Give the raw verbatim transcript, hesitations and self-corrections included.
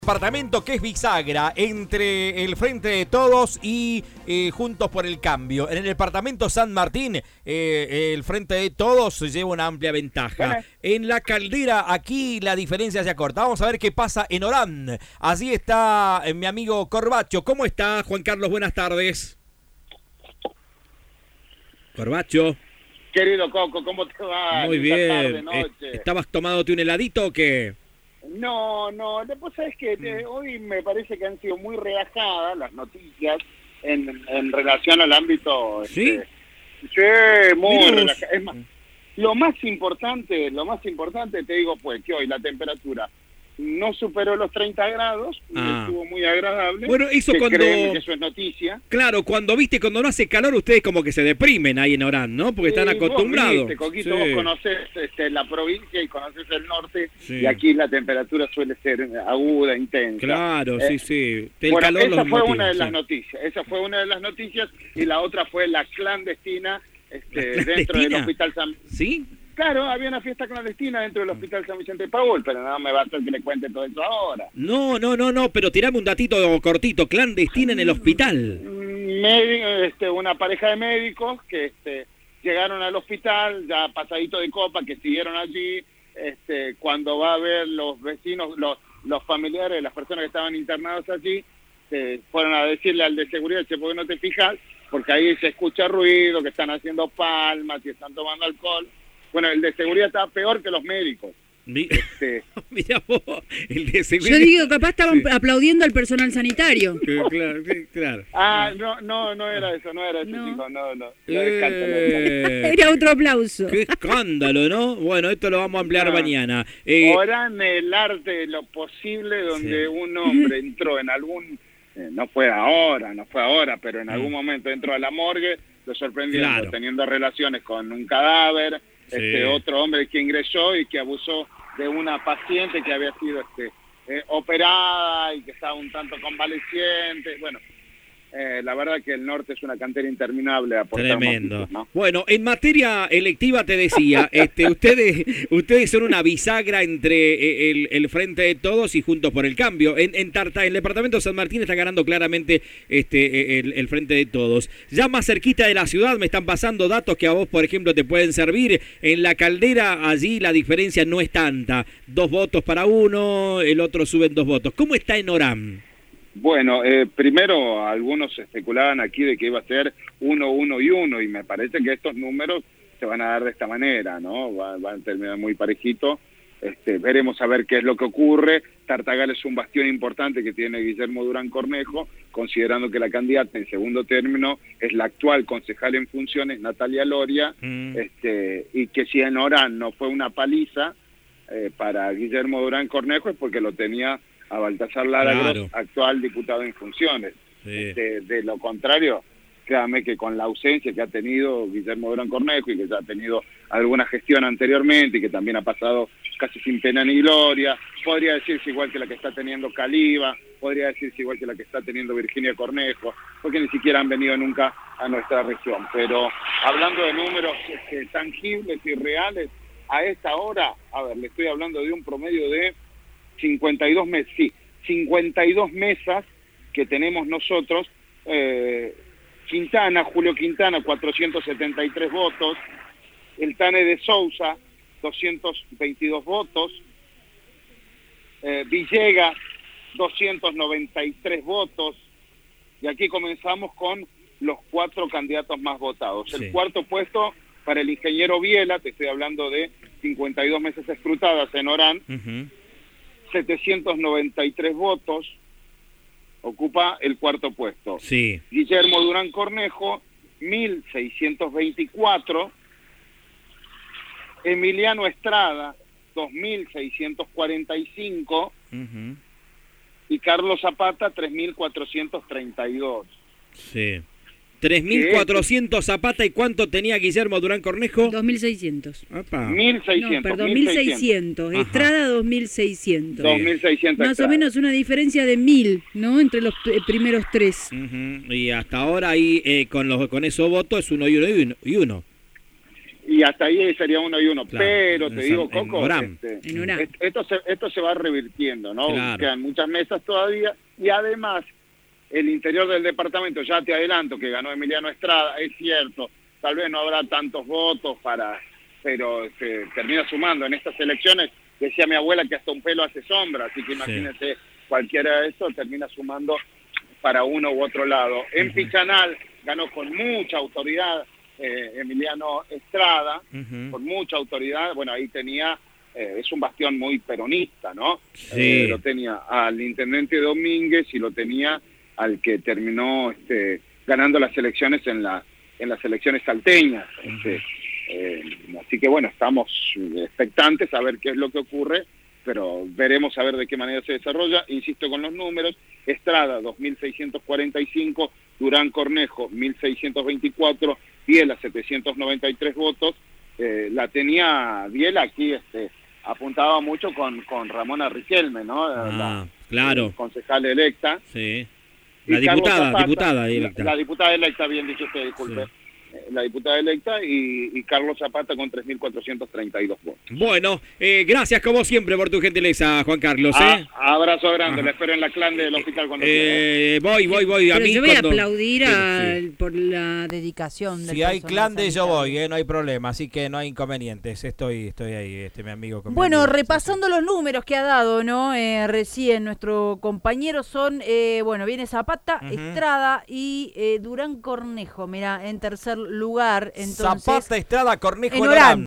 Departamento que es bisagra entre el Frente de Todos y eh, Juntos por el Cambio. En el departamento San Martín, eh, el Frente de Todos lleva una amplia ventaja. Bueno. En la Caldera, aquí la diferencia se acorta. Vamos a ver qué pasa en Orán. Allí está eh, mi amigo Corbacho. ¿Cómo está, Juan Carlos? Buenas tardes. Corbacho. Querido Coco, ¿cómo te va? Muy bien. Tarde, noche. ¿Estabas tomándote un heladito o qué? No, no, lo que pasa es que eh, hoy me parece que han sido muy relajadas las noticias en, en relación al ámbito... ¿Sí? Este, sí, muy relajadas. Es más, lo más importante, lo más importante, te digo, pues, que hoy la temperatura no superó los treinta grados, ah. estuvo muy agradable. Bueno, eso cuando... que eso es noticia. Claro, cuando viste, cuando no hace calor, ustedes como que se deprimen ahí en Orán, ¿no? Porque están sí, acostumbrados. Vos, viste, Coquito, sí. Vos conocés este, la provincia y conocés el norte, sí. y aquí la temperatura suele ser aguda, intensa. Claro, eh, sí, sí. El bueno, calor esa los fue motiva, una de sí. las noticias, esa fue una de las noticias, y la otra fue la clandestina, este, ¿La clandestina? dentro del Hospital San... ¿Sí? Claro, había una fiesta clandestina dentro del Hospital San Vicente de Paul, pero no me va a hacer que le cuente todo eso ahora. No, no, no, no, pero tirame un datito cortito, clandestina en el hospital. Medi- este, una pareja de médicos que este, llegaron al hospital, ya pasadito de copa, que siguieron allí, este, cuando va a ver los vecinos, los, los familiares de las personas que estaban internados allí, eh, fueron a decirle al de seguridad, che, ¿por qué no te fijas? Porque ahí se escucha ruido, que están haciendo palmas y están tomando alcohol. Bueno, el de seguridad estaba peor que los médicos. Mi... Este... Mira vos, el de seguridad... Yo digo, capaz estaban sí. aplaudiendo al personal sanitario. Claro, sí, claro. Ah, no, no, no era eso, no era eso, no. chico, no, no. Eh... Era otro aplauso. Qué escándalo, ¿no? Bueno, esto lo vamos a ampliar no. mañana. Eh... Orán el arte de lo posible, donde sí. un hombre entró en algún... Eh, no fue ahora, no fue ahora, pero en algún mm. momento entró a la morgue, lo sorprendiendo, claro. teniendo relaciones con un cadáver, sí. este otro hombre que ingresó y que abusó de una paciente que había sido este eh, operada y que estaba un tanto convaleciente. Bueno, eh, la verdad que el norte es una cantera interminable. A Tremendo. Motivos, ¿no? Bueno, en materia electiva te decía, este, ustedes ustedes son una bisagra entre el, el Frente de Todos y Juntos por el Cambio. En, en Tarta, el departamento de San Martín está ganando claramente este el, el Frente de Todos. Ya más cerquita de la ciudad me están pasando datos que a vos, por ejemplo, te pueden servir. En la Caldera, allí la diferencia no es tanta. Dos votos para uno, el otro suben dos votos. ¿Cómo está en Orán? Bueno, eh, primero algunos especulaban aquí de que iba a ser uno, uno y uno, y me parece que estos números se van a dar de esta manera, ¿no? Van, van a terminar muy parejito. Este, veremos a ver qué es lo que ocurre. Tartagal es un bastión importante que tiene Guillermo Durán Cornejo, considerando que la candidata en segundo término es la actual concejal en funciones, Natalia Loria, mm. este, y que si en Orán no fue una paliza eh, para Guillermo Durán Cornejo es porque lo tenía a Baltasar Lara, claro. actual diputado en funciones. Sí. De, de lo contrario, créame que con la ausencia que ha tenido Guillermo Durán Cornejo y que ya ha tenido alguna gestión anteriormente y que también ha pasado casi sin pena ni gloria, podría decirse igual que la que está teniendo Caliba, podría decirse igual que la que está teniendo Virginia Cornejo, porque ni siquiera han venido nunca a nuestra región. Pero hablando de números este, tangibles y reales, a esta hora, a ver, le estoy hablando de un promedio de cincuenta y dos meses, sí, cincuenta y dos mesas que tenemos nosotros. eh, Quintana, Julio Quintana, cuatrocientos setenta y tres votos, el Tane de Sousa, doscientos veintidós votos, eh, Villegas, doscientos noventa y tres votos, y aquí comenzamos con los cuatro candidatos más votados. Sí. El cuarto puesto para el ingeniero Viela, te estoy hablando de cincuenta y dos mesas escrutadas en Orán, uh-huh. setecientos noventa y tres votos, ocupa el cuarto puesto. Sí. Guillermo Durán Cornejo, mil seiscientos veinticuatro. Emiliano Estrada, dos mil seiscientos cuarenta y cinco. Uh-huh. Y Carlos Zapata, tres mil cuatrocientos treinta y dos. Sí. tres mil cuatrocientos Zapata, ¿y cuánto tenía Guillermo Durán Cornejo? dos mil seiscientos. mil seiscientos. No, perdón, mil seiscientos. Estrada, dos mil seiscientos. dos mil seiscientos. Más Estrada. O menos una diferencia de mil, ¿no? Entre los eh, primeros tres. Uh-huh. Y hasta ahora ahí eh, con los con esos votos es uno y uno y uno. Y uno. y hasta ahí sería uno y uno. Claro, Pero en te San- digo, en Coco, Orán. este, En Orán. est- esto, se, esto se va revirtiendo, ¿no? Claro. Quedan muchas mesas todavía, y además el interior del departamento, ya te adelanto que ganó Emiliano Estrada, es cierto, tal vez no habrá tantos votos para, pero se termina sumando en estas elecciones. Decía mi abuela que hasta un pelo hace sombra, así que imagínense, cualquiera de esos termina sumando para uno u otro lado. En Ujú. Pichanal ganó con mucha autoridad eh, Emiliano Estrada, Ujú. con mucha autoridad. Bueno, ahí tenía, eh, es un bastión muy peronista, ¿no? Sí. Eh, lo tenía al intendente Domínguez y lo tenía al que terminó este, ganando las elecciones en, la, en las elecciones salteñas. Este, eh, así que bueno, estamos expectantes a ver qué es lo que ocurre, pero veremos a ver de qué manera se desarrolla. Insisto con los números: Estrada dos mil seiscientos cuarenta y cinco, Durán Cornejo mil seiscientos veinticuatro, Biela setecientos noventa y tres votos. Eh, la tenía Biela aquí, este, apuntaba mucho con, con Ramona Riquelme, ¿no? Ah, La, claro. eh, concejal electa. Sí. Y La Carlos diputada, Zapata, diputada la, electa. la diputada electa, bien dicho usted, disculpe. Sí. Eh, La diputada electa y, y Carlos Zapata con tres mil cuatrocientos treinta y dos votos. Bueno, eh, gracias como siempre por tu gentileza, Juan Carlos. ¿eh? Ah, abrazo grande, Ajá. la espero en la clan del hospital cuando quiera, ¿eh? Eh, voy, voy, voy. A Pero mí yo voy a cuando- aplaudir Sí, a- sí. por la... Dedicación del Si hay personal clan de yo sanitario. voy, eh, no hay problema, así que no hay inconvenientes. Estoy, estoy ahí, este mi amigo. con mi Bueno, amigo. repasando los números que ha dado, ¿no? Eh, recién nuestro compañero son, eh, bueno, viene Zapata, Ujú. Estrada y eh, Durán Cornejo, mira, en tercer lugar. Entonces, Zapata, Estrada, Cornejo, en en Orán. Orán.